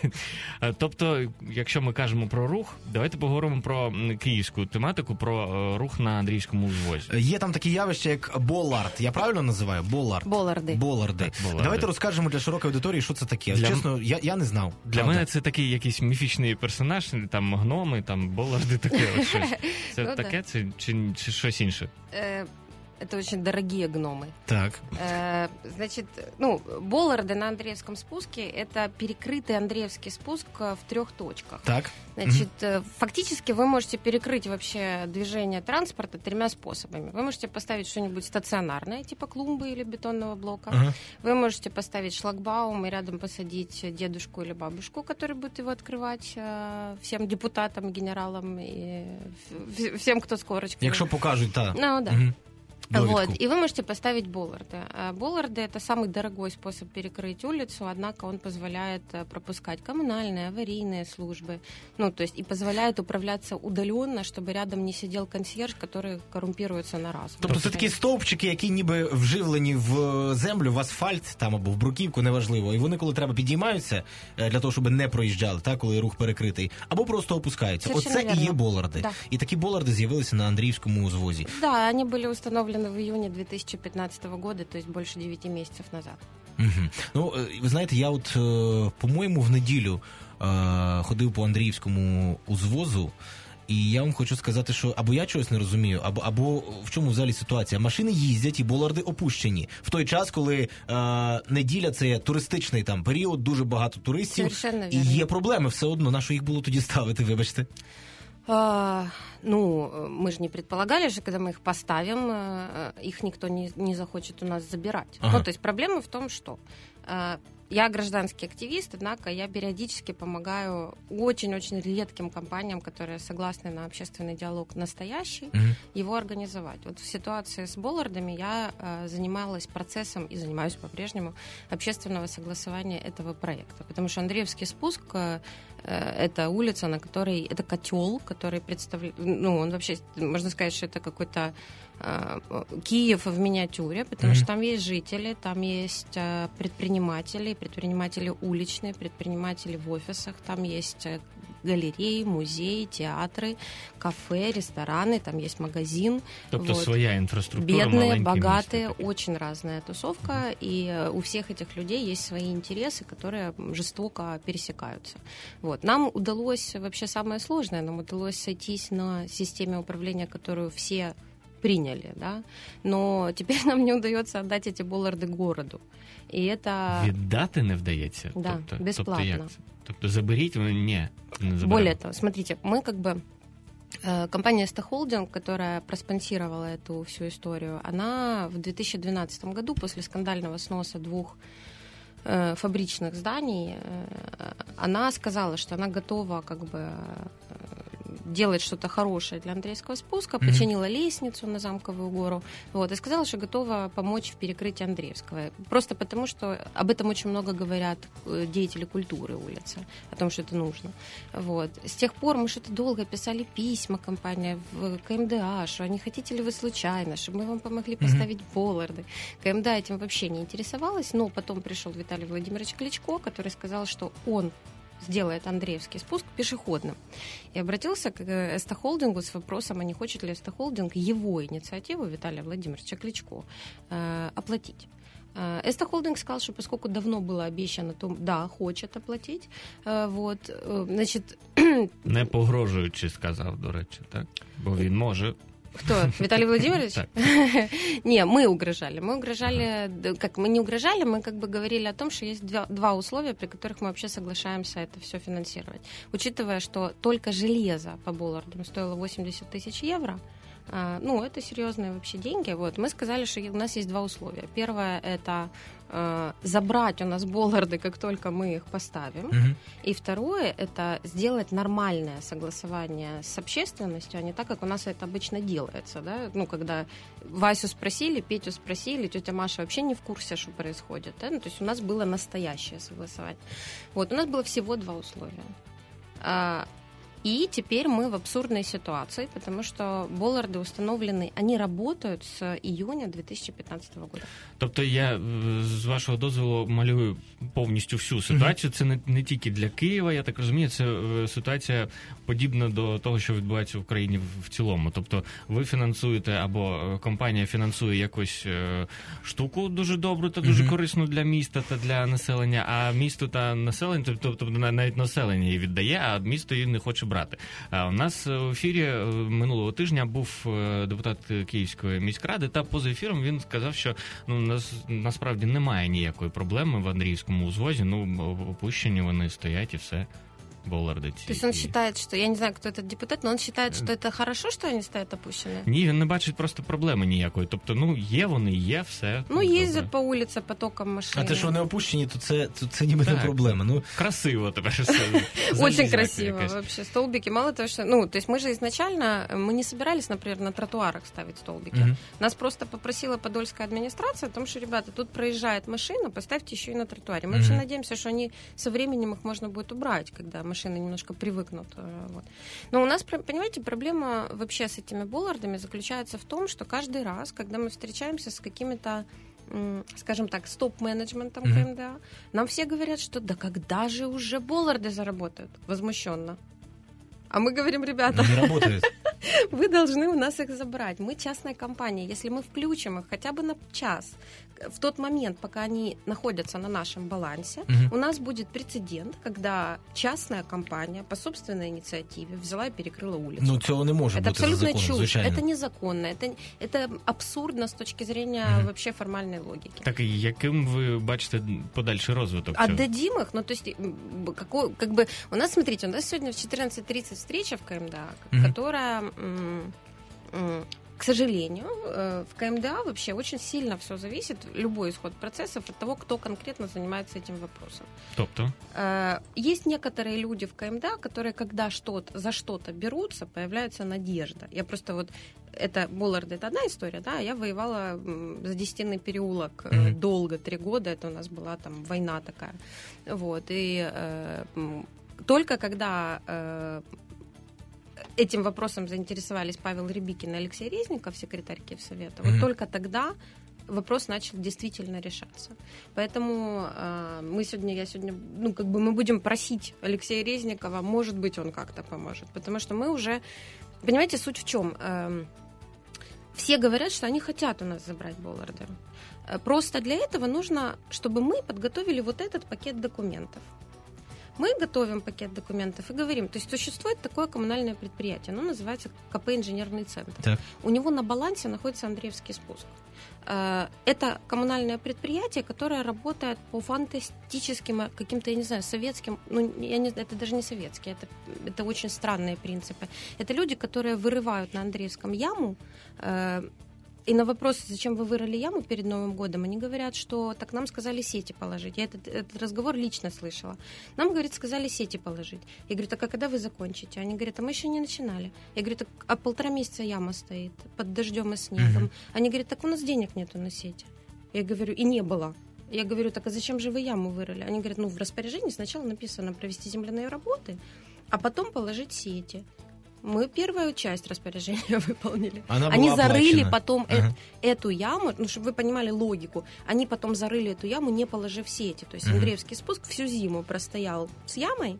Тобто, якщо ми кажемо про рух, давайте поговоримо про київську тематику, про рух на Андріївському узвозі. Є там такі явища, як болард. Я правильно називаю? Болард. Боларди. Боларди. Так, боларди. Давайте розкажемо для широкої аудиторії, що це таке. Для... Чесно, я, я не знав. Для правда. мене це такий якийсь міфічний персонаж, там гноми, там боларди, таке от щось. Це Ну, таке, це, чи, чи щось інше? Э, Это очень дорогие гномы. Так. Э, Значит, ну, болларды на Андреевском спуске – это перекрытый Андреевский спуск в трех точках. Так. Значит, угу. Фактически вы можете перекрыть вообще движение транспорта тремя способами. Вы можете поставить что-нибудь стационарное, типа клумбы или бетонного блока. Ага. Вы можете поставить шлагбаум и рядом посадить дедушку или бабушку, который будет его открывать э, всем депутатам, генералам и в- всем, кто с корочкой. Якщо покажуть, так. Ну, да. Угу. Вот, и вы можете поставить болларды. А болларды – это самый дорогой способ перекрыть улицу, однако он позволяет пропускать коммунальные, аварийные службы, ну, то есть и позволяет управляться удаленно, чтобы рядом не сидел консьерж, который коррумпируется на раз. Тобто це такі стовпчики, які ніби вживлені в землю, в асфальт там або в бруківку, неважливо. І вони, коли треба, підіймаються для того, щоб не проїжджали, так, коли рух перекритий, або просто опускаються. Совершенно Оце верно. і є боларди. Да. І такі боларди з'явилися на Андріївському узвозі. Да, они были установлены в июне две тысячи пятнадцатого года, то есть больше девяти месяцев назад. Угу. Ну, ви знаєте, я от, по-моєму, в неділю ходив по Андріївському узвозу, і я вам хочу сказати, що або я чогось не розумію, або, або в чому взагалі ситуація. Машини їздять і боларди опущені. В той час, коли е, неділя – це туристичний там період, дуже багато туристів, і є проблеми все одно. На що їх було тоді ставити, вибачте? А, ну, мы же не предполагали, что когда мы их поставим, их никто не, не захочет у нас забирать. Ага. Ну, то есть проблема в том, что а, я гражданский активист, однако я периодически помогаю очень-очень редким компаниям, которые согласны на общественный диалог настоящий, угу. его организовать. Вот в ситуации с боллардами я а, занималась процессом и занимаюсь по-прежнему общественного согласования этого проекта, потому что Андреевский спуск а, это улица, на которой... Это котел, который представляет... Ну, он вообще, можно сказать, что это какой-то э, Киев в миниатюре, потому mm-hmm. что там есть жители, там есть э, предприниматели, предприниматели уличные, предприниматели в офисах, там есть э, галереи, музеи, театры, кафе, рестораны, там есть магазин. Тобто вот. своя инфраструктура, Бедные, маленькие богатые, міста. очень разная тусовка, mm-hmm. и у всех этих людей есть свои интересы, которые жестоко пересекаются. Вот. Нам удалось, вообще самое сложное, нам удалось сойтись на системе управления, которую все приняли, да, но теперь нам не удается отдать эти Болларды городу. І это... Віддати не вдається? Да, тобто, бесплатно. Тобто, як це? Тобто заберіть, вони ні, не заберемо. Более того, смотрите, мы как бы... Компания Эста Холдинг, которая проспонсировала эту всю историю, она в две тысячи двенадцатом году, после скандального сноса двух э, фабричных зданий, э, она сказала, что она готова как бы делать что-то хорошее для Андреевского спуска, mm-hmm. починила лестницу на Замковую гору, вот, и сказала, что готова помочь в перекрытии Андреевского. Просто потому, что об этом очень много говорят деятели культуры улицы, о том, что это нужно. Вот. С тех пор мы что-то долго писали письма компания в КМДА, что не хотите ли вы случайно, чтобы мы вам помогли поставить mm-hmm. Болларды. КМДА этим вообще не интересовалась, но потом пришел Виталий Владимирович Кличко, который сказал, что он сделает Андреевский спуск пешеходным. И обратился к Эста Холдингу с вопросом, а не хочет ли Эста Холдинг его инициативу Виталия Владимировича Кличко э, оплатить. Эста Холдинг сказал, что поскольку давно было обещано, то да, хочет оплатить. Э, вот, э, значит... Не погрожуючи, сказав, до речі, так? Бо він може... Кто? Виталий Владимирович? Не, мы угрожали. Мы угрожали, как мы не угрожали, мы как бы говорили о том, что есть два, два условия, при которых мы вообще соглашаемся это все финансировать. Учитывая, что только железо по Боллардам стоило восемьдесят тысяч евро, ну, это серьезные вообще деньги. Вот. Мы сказали, что у нас есть два условия. Первое – это э, забрать у нас Болларды, как только мы их поставим. Mm-hmm. И второе – это сделать нормальное согласование с общественностью, а не так, как у нас это обычно делается. Да? Ну, когда Васю спросили, Петю спросили, тетя Маша вообще не в курсе, что происходит. Да? Ну, то есть у нас было настоящее согласование. Вот. У нас было всего два условия. И теперь мы в абсурдной ситуации, потому что Болларды установлены, они работают с июня две тысячи пятнадцатого года. Тобто я, з вашого дозволу, малюю повністю всю ситуацію. Це не, не тільки для Києва, я так розумію, це ситуація подібна до того, що відбувається в Україні в цілому. Тобто ви фінансуєте, або компанія фінансує якусь штуку дуже добру та дуже mm-hmm. корисну для міста та для населення, а місто та населення, тобто навіть населення її віддає, а місто її не хоче брати. А у нас в ефірі минулого тижня був депутат Київської міськради, та поза ефіром він сказав, що ну, нас, насправді немає ніякої проблеми в Андріївському узвозі, ну, опущені вони стоять і все. Болларды. То есть он считает, что, я не знаю, кто этот депутат, но он считает, что это хорошо, что они стоят опущені? Ні, він не бачить просто проблеми ніякої. Тобто, ну, є вони, є, все. Ну, їздять по вулиці потоком машин. А те, що вони опущені, то це, то це ніби не проблема. Ну, красиво тепер все. Очень красиво вообще. Столбики, мало того, что... Ну, то есть мы же изначально, мы не собирались, например, на тротуарах ставить столбики. Mm-hmm. Нас просто попросила Подольская администрация о том, что, ребята, тут проезжает машина, поставьте еще и на тротуаре. Мы mm-hmm. очень надеемся, что они со временем их можно будет убрать, когда машины немножко привыкнут. Вот. Но у нас, понимаете, проблема вообще с этими Боллардами заключается в том, что каждый раз, когда мы встречаемся с какими-то, скажем так, стоп-менеджментом mm-hmm. КМДА, нам все говорят, что да когда же уже Болларды заработают? Возмущенно. А мы говорим, ребята, не работает. Вы должны у нас их забрать. Мы частная компания. Если мы включим их хотя бы на час, в тот момент, пока они находятся на нашем балансе, угу. у нас будет прецедент, когда частная компания по собственной инициативе взяла и перекрыла улицу. Ну, цього не може это бути абсолютно законом, чушь. звичайно. Это незаконно. Это, это абсурдно с точки зрения угу. вообще формальной логики. Так, яким ви бачите подальший розвиток? Отдадим их, ну, то есть, какой, как бы, у нас, смотрите, у нас сегодня в четырнадцать тридцать встреча в КМДА, угу. которая... М- м- К сожалению, в КМДА вообще очень сильно все зависит, любой исход процессов, от того, кто конкретно занимается этим вопросом. Тобто? Есть некоторые люди в КМДА, которые, когда что-то, за что-то берутся, появляется надежда. Я просто вот... Это Болларды, это одна история, да, я воевала за Десятинный переулок mm-hmm. долго, три года, это у нас была там война такая. Вот, и э, только когда... Э, этим вопросом заинтересовались Павел Рябикин и Алексей Резников, секретарь Киевсовета. Mm-hmm. Вот только тогда вопрос начал действительно решаться. Поэтому э, мы сегодня, я сегодня, ну, как бы мы будем просить Алексея Резникова, может быть, он как-то поможет. Потому что мы уже, понимаете, суть в чем? Э, все говорят, что они хотят у нас забрать Боллардер. Просто для этого нужно, чтобы мы подготовили вот этот пакет документов. Мы готовим пакет документов и говорим, то есть существует такое коммунальное предприятие, оно называется КП «Инженерный центр». Так. У него на балансе находится Андреевский спуск. Это коммунальное предприятие, которое работает по фантастическим, каким-то, я не знаю, советским, ну, я не, это даже не советские, это, это очень странные принципы. Это люди, которые вырывают на Андреевском яму. И на вопрос, зачем вы вырыли яму перед Новым годом, они говорят, что так нам сказали сети положить. Я этот, этот разговор лично слышала. Нам, говорит, сказали сети положить. Я говорю, так а когда вы закончите? Они говорят, а мы еще не начинали. Я говорю, так а полтора месяца яма стоит под дождем и снегом. Mm-hmm. Они говорят, так у нас денег нету на сети. Я говорю, и не было. Я говорю, так а зачем же вы яму вырыли? Они говорят, ну в распоряжении сначала написано провести земляные работы, а потом положить сети. Мы первую часть распоряжения выполнили. Она Они была зарыли оплачена. потом ага. э- эту яму, ну, чтобы вы понимали логику, они потом зарыли эту яму, не положив сети. То есть ага. Андреевский спуск всю зиму простоял з ямою,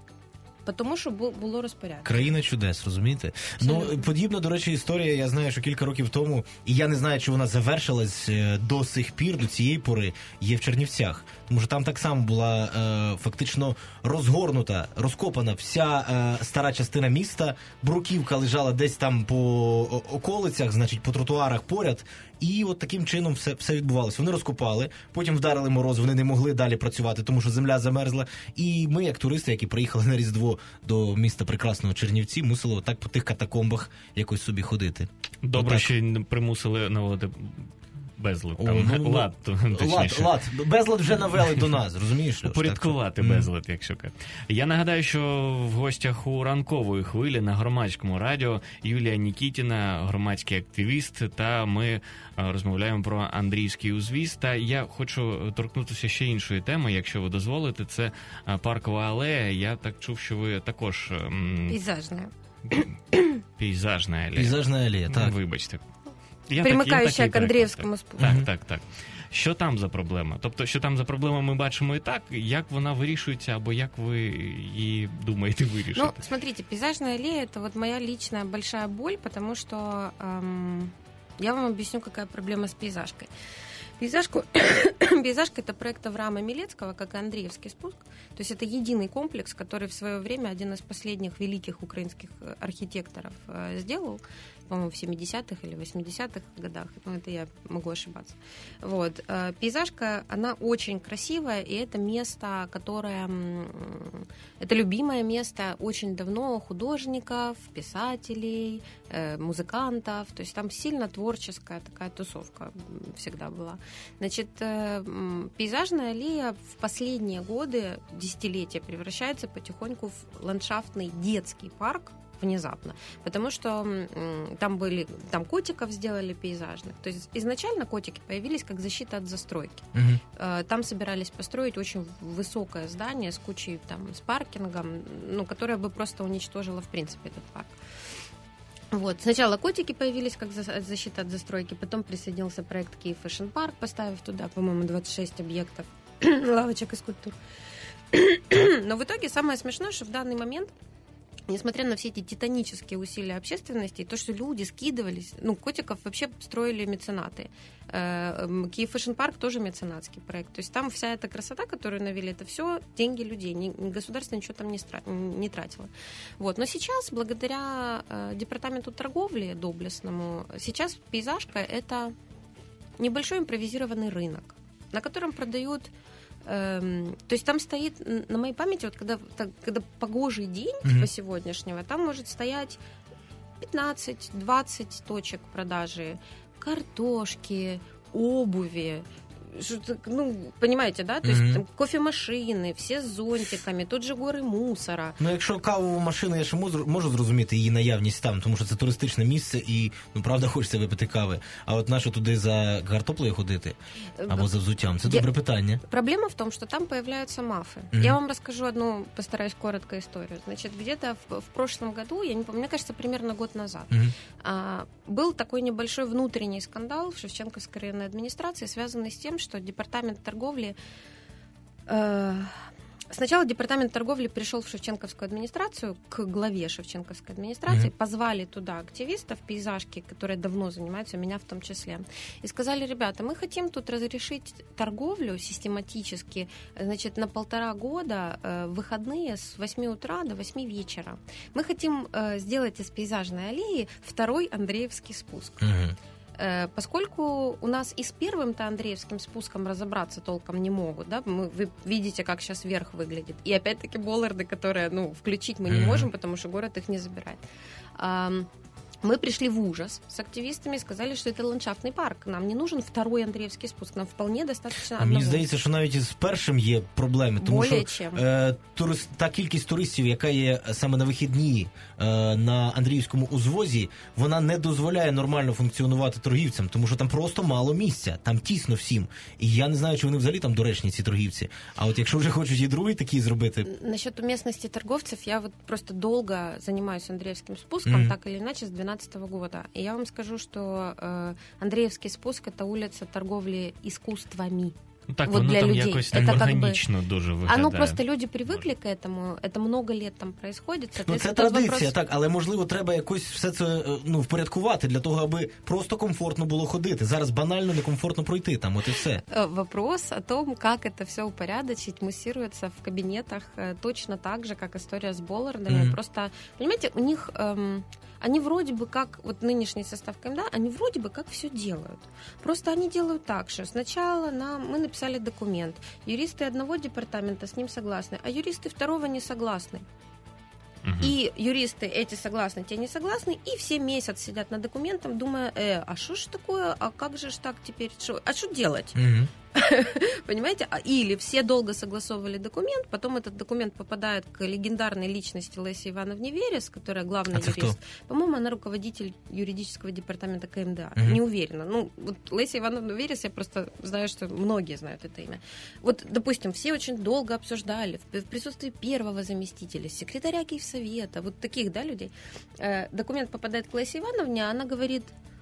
тому що було розпорядження. Країна чудес, розумієте? Абсолютно. Ну, подібна, до речі, історія, я знаю, що кілька років тому, і я не знаю, чи вона завершилась до сих пір, до цієї пори, є в Чернівцях. Тому що там так само була е, фактично розгорнута, розкопана вся е, стара частина міста, бруківка лежала десь там по околицях, значить, по тротуарах поряд, і от таким чином все, все відбувалося. Вони розкопали, потім вдарили мороз, вони не могли далі працювати, тому що земля замерзла. І ми, як туристи, які приїхали на Різдво до міста прекрасного Чернівці, мусили отак по тих катакомбах якось собі ходити. Добре, отак. Що примусили наводити безлад. Там, О, ну, лад, лад, лад. Безлад вже навели до нас, розумієш? Упорядкувати безлад, якщо казати. Я нагадаю, що в гостях у ранкової хвилі на Громадському радіо Юлія Нікітіна, громадський активіст, та ми розмовляємо про Андріївський узвіз. Та я хочу торкнутися ще іншої теми, якщо ви дозволите. Це паркова алея. Я так чув, що ви також... Пейзажна. Пейзажна алея. Пейзажна алея, так. Вибачте. Я Примикаюча так, к Андріївському спуску. Так, так, так. Що там за проблема? Тобто, що там за проблема, ми бачимо і так, як вона вирішується, або як ви її думаєте вирішити? Ну, смотрите, пейзажная аллея – это вот моя личная большая боль, потому что эм, я вам объясню, какая проблема с пейзажкой. Пейзажку, пейзажка – это проект Авраама Милецкого, как и Андреевский спуск. То есть это единый комплекс, который в свое время один из последних великих украинских архитекторов э, сделал, по-моему, в семидесятых или восьмидесятых годах. Ну, это я могу ошибаться. Вот. Э, пейзажка, она очень красивая, и это место, которое... Это любимое место очень давно художников, писателей, э, музыкантов. То есть там сильно творческая такая тусовка всегда была. Значит, пейзажная аллея в последние годы, десятилетия, превращается потихоньку в ландшафтный детский парк внезапно, потому что там были, там котиков сделали пейзажных. То есть изначально котики появились как защита от застройки. Угу. Там собирались построить очень высокое здание с кучей, там, с паркингом, ну, которое бы просто уничтожило, в принципе, этот парк. Вот. Сначала котики появились как защита от застройки, потом присоединился проект Киев Fashion Park, поставив туда, по-моему, двадцать шесть объектов лавочек и скульптур. Но в итоге самое смешное, что в данный момент, несмотря на все эти титанические усилия общественности, то, что люди скидывались, ну, котиков вообще строили меценаты. Киев Fashion Park тоже меценатский проект. То есть там вся эта красота, которую навели, это все деньги людей. Государство ничего там не тратило. Вот. Но сейчас, благодаря департаменту торговли доблестному, сейчас пейзажка – это небольшой импровизированный рынок, на котором продают... То есть там стоит, на моей памяти, вот когда, когда погожий день, mm-hmm. типа сегодняшнего, там может стоять пятнадцать-двадцать точек продажи картошки, обуви, ну, понимаете, да? То есть mm-hmm. там кофемашини, всі з зонтиками, тут же гори мусора. Ну, якщо кавову машину, я ще можу, можу зрозуміти її наявність там, тому що це туристичне місце і, ну, правда, хочеться випити кави. А от нащо туди за картоплею ходити? Або за взуттям? Це добре питання. Проблема в том, что там появляются мафы. Mm-hmm. Я вам расскажу одну, постараюсь коротко историю. Значит, где-то в, в прошлом году, я не помню, мне кажется, примерно год назад, mm-hmm. а, был такой небольшой внутренний скандал в Шевченковской районной администрации, связанный с тем, что департамент торговли... Э, Сначала департамент торговли пришел в Шевченковскую администрацию, к главе Шевченковской администрации, mm-hmm. позвали туда активистов, пейзажки, которые давно занимаются, меня в том числе, и сказали: ребята, мы хотим тут разрешить торговлю систематически, значит, на полтора года, э, выходные с восьми утра до восьми вечера. Мы хотим э, сделать из пейзажной аллеи второй Андреевский спуск. Mm-hmm. Поскольку у нас и с первым-то Андреевским спуском разобраться толком не могут, да, мы, вы видите, как сейчас верх выглядит. И опять-таки болларды, которые, ну, включить мы не можем, потому что город их не забирает. Мы пришли в ужас с активистами и сказали, что это ландшафтный парк. Нам не нужен второй Андреевский спуск, нам вполне достаточно одного. Мені здається, що навіть із першим є проблеми, тому Более що чим. е, турист, та кількість туристів, яка є саме на вихідні е, на Андріївському узвозі, вона не дозволяє нормально функціонувати торгівцям, тому що там просто мало місця, там тісно всім. І я не знаю, чи вони взагалі там доречні, ці торгівці. А от якщо вже хочуть і другий такий зробити... Насчет уместности торговцев, я вот просто долго занимаюсь Андреевским спуском, mm-hmm. так или иначе, с две тысячи двенадцатого года. И я вам скажу, что э, Андреевский спуск — это улица торговли искусствами. Ну, так, вот воно для там людей. якось Это органічно как бы... дуже виглядає. А ну просто люди привыкли к этому, это много лет там происходит. Ну, це традиція, вопрос... так, але можливо треба якось все це, ну, впорядкувати для того, аби просто комфортно було ходити. Зараз банально некомфортно пройти там, от і все. Вопрос о том, как это все упорядочить, муссируется в кабинетах точно так же, как история с боллардами. Mm-hmm. Просто, понимаете, у них... Эм... Они вроде бы как, вот нынешний состав КМДА, они вроде бы как все делают. Просто они делают так же. Сначала нам, мы написали документ. Юристы одного департамента с ним согласны, а юристы второго не согласны. Угу. И юристы эти согласны, те не согласны, и все месяц сидят над документом, думая, э, а что ж такое, а как же ж так теперь, шо, а что делать? Угу. Понимаете? Или все долго согласовывали документ, потом этот документ попадает к легендарной личности Лесе Ивановне Верес, которая главный а юрист. Кто? По-моему, она руководитель юридического департамента КМДА. Угу. Не уверена. Ну, вот Леся Ивановна Верес, я просто знаю, что многие знают это имя. Вот, допустим, все очень долго обсуждали в присутствии первого заместителя, секретаря Киевсовета, вот таких, да, людей. Документ попадает к Лесе Ивановне, а она говорит,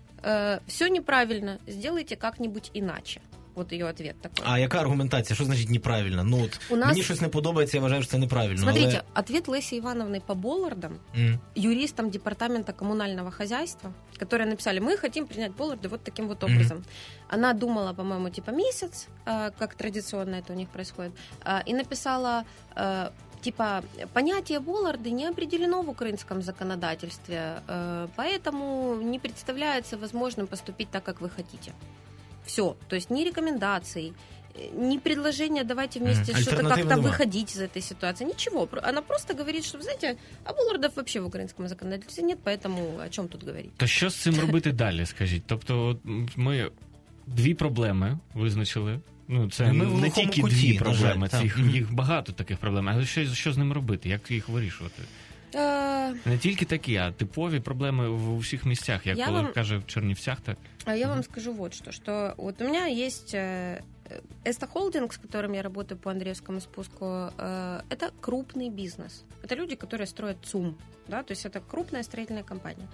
все неправильно, сделайте как-нибудь иначе. От її відповідь такий. А яка аргументація? Що значить неправильно? Ну, от, у нас... Мені щось не подобається, я вважаю, що це неправильно. Смотрите, але... ответ Леси Ивановны по боллардам, mm. юристам департамента коммунального хозяйства, которые написали, мы хотим принять болларды вот таким вот образом. Mm. Она думала, по-моему, типа месяц, как традиционно это у них происходит, и написала... Типа, понятие болларды не определено в украинском законодательстве, поэтому не представляется возможным поступить так, как вы хотите. Все. То есть ни рекомендаций, ни предложения давайте вместе mm, что-то как-то выходить из этой ситуации. Ничего. Она просто говорит, что, вы знаете, а боллардов вообще в українському законодательстві нет, поэтому о чому тут говорити? То що з цим робити далі, скажіть? Тобто ми дві проблеми визначили. Ну, це ми не тільки куті, дві проблеми, жаль, цих, їх багато таких проблем. Але що, що з ними робити? Як їх вирішувати? А... Не тільки такі, а типові проблеми в усіх місцях, як я коли вам... каже в Чернівцях. Так. А я вам скажу вот что, что вот у меня есть Эста Холдинг, с которым я работаю по Андреевскому спуску, это крупный бизнес. Это люди, которые строят ЦУМ, да, то есть это крупная строительная компания.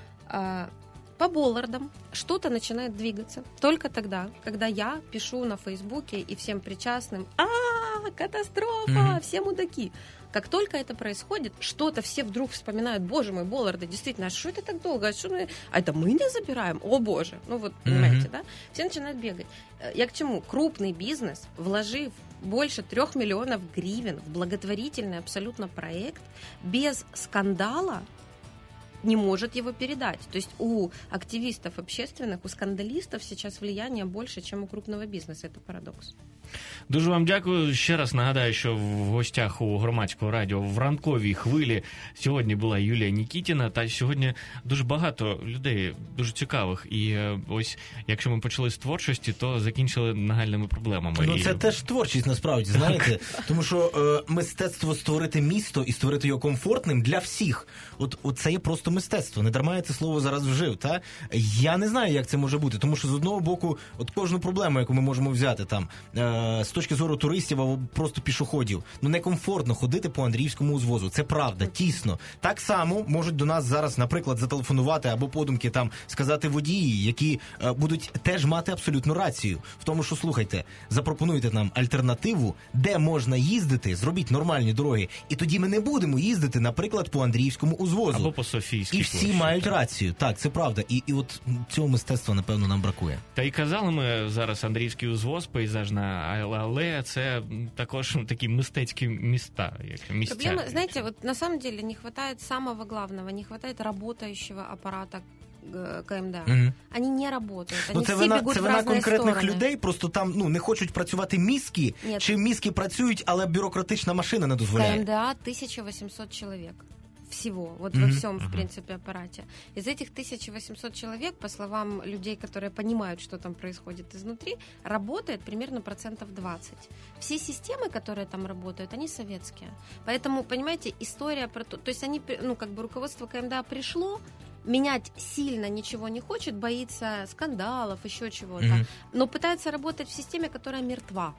По боллардам что-то начинает двигаться только тогда, когда я пишу на Фейсбуке и всем причастным: а, катастрофа, mm-hmm. все мудаки. Как только это происходит, что-то все вдруг вспоминают: боже мой, болларды, действительно, а что это так долго? А, что мы... а это мы не забираем? О боже! Ну вот, понимаете, mm-hmm. да? Все начинают бегать. Я к чему? Крупный бизнес, вложив больше трех миллионов гривен в благотворительный абсолютно проект, без скандала не может его передать. То есть у активистов общественных, у скандалистов сейчас влияние больше, чем у крупного бизнеса. Это парадокс. Дуже вам дякую. Ще раз нагадаю, що в гостях у Громадського радіо в ранковій хвилі сьогодні була Юлія Нікітіна, та сьогодні дуже багато людей, дуже цікавих. І ось, якщо ми почали з творчості, то закінчили нагальними проблемами. Ну, це і... теж творчість, насправді, знаєте. Тому що е, мистецтво створити місто і створити його комфортним для всіх. От, от це є просто мистецтво. Не дарма я це слово зараз вжив, та? Я не знаю, як це може бути, тому що з одного боку, от кожну проблему, яку ми можемо взяти там, е, з точки зору туристів або просто пішоходів, ну некомфортно ходити по Андріївському узвозу. Це правда, тісно. Так само можуть до нас зараз, наприклад, зателефонувати або подумки там сказати водії, які е, будуть теж мати абсолютну рацію в тому, що, слухайте, запропонуйте нам альтернативу, де можна їздити, зробіть нормальні дороги, і тоді ми не будемо їздити, наприклад, по Андріївському узвозу. Або по Софійській І всі площі, мають так. рацію. Так, це правда. І, і от цього мистецтва, напевно, нам бракує. Та й казали ми зараз Андріївський узвоз, пейзажна алея, це також такі мистецькі міста, як місця. Проблема, знаете, вот на самом деле не хватает самого главного, не хватает работающего аппарата КМДА. Угу. Они не работают, они Ну, це всі вина, бігуть це в вина разные конкретних сторони. людей, просто там ну, не хочуть працювати мізки, Ні. чи мізки працюють, але бюрократична машина не дозволяє. КМДА тысяча восемьсот человек. Всего, вот Мгм. во всем, в принципе, аппарате. Из этих тысяча восемьсот человек, по словам людей, которые понимают, что там происходит изнутри, работает примерно процентов двадцать. Все системы, которые там работают, они советские. Поэтому, понимаете, история про то... То есть они, ну, как бы руководство КМДА пришло, менять сильно ничего не хочет, боится скандалов, еще чего-то, Мгм. но пытается работать в системе, которая мертва.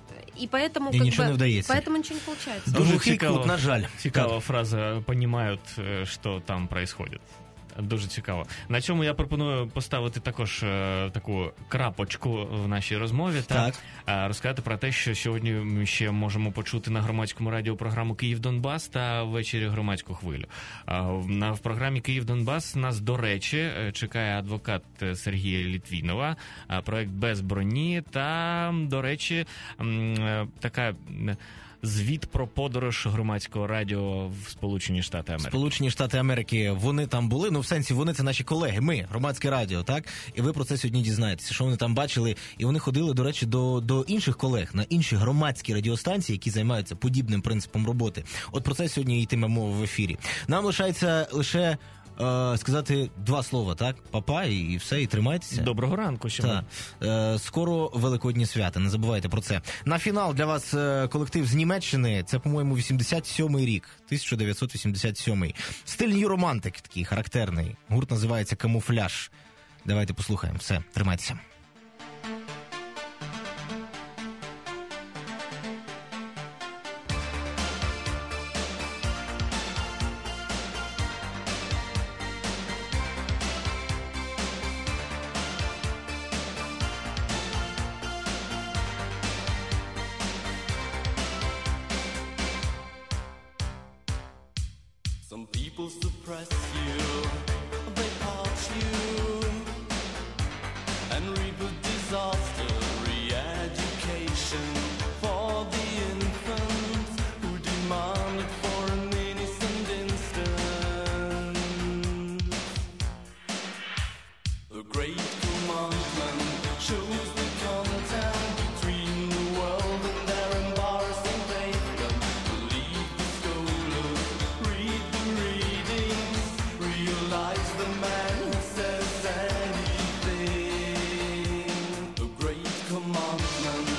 И поэтому, І как нічого бы, не вдається. поэтому ничего не получается. Дуже Глухий цікаво. кут, на жаль. Цікава Так. фраза «понімають, що там происходит». Дуже цікаво. На цьому я пропоную поставити також е, таку крапочку в нашій розмові та Так. е, розказати про те, що сьогодні ми ще можемо почути на Громадському радіо програму «Київ-Донбас» та ввечері «Громадську хвилю». А в, на, в програмі «Київ-Донбас» нас, до речі, е, чекає адвокат Сергія Літвінова, е, проект «Без броні» та, до речі, м, е, така... е, звіт про подорож Громадського радіо в Сполучені Штати Америки. Сполучені Штати Америки, вони там були, ну в сенсі, вони це наші колеги, ми, Громадське радіо, так? І ви про це сьогодні дізнаєтеся, що вони там бачили. І вони ходили, до речі, до, до інших колег, на інші громадські радіостанції, які займаються подібним принципом роботи. От про це сьогодні йтиме мова в ефірі. Нам лишається лише е, сказати два слова, так? Папа, і, і все, і тримайтеся. Доброго ранку ще. Так. Е, скоро Великодні свята, не забувайте про це. На фінал для вас е, колектив з Німеччини, це, по-моєму, вісімдесят сьомий рік, тисяча дев'ятсот вісімдесят сьомий. Стиль New Romantic такий, характерний. Гурт називається «Камуфляж». Давайте послухаємо. Все, тримайтеся. Some people suppress you, they parch you, and reap a disaster, re-education for the infants who demanded for an innocent instant. The great commandment shows the content between the world and their embarrassing pavement. Believe the scholars, read the readings, realize the man who says anything. The great commandment.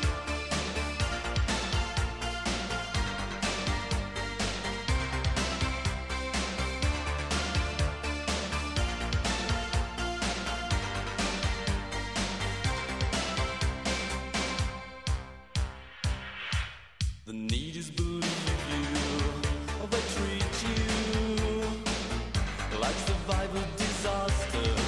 The need is believe you, they treat you like survival disaster.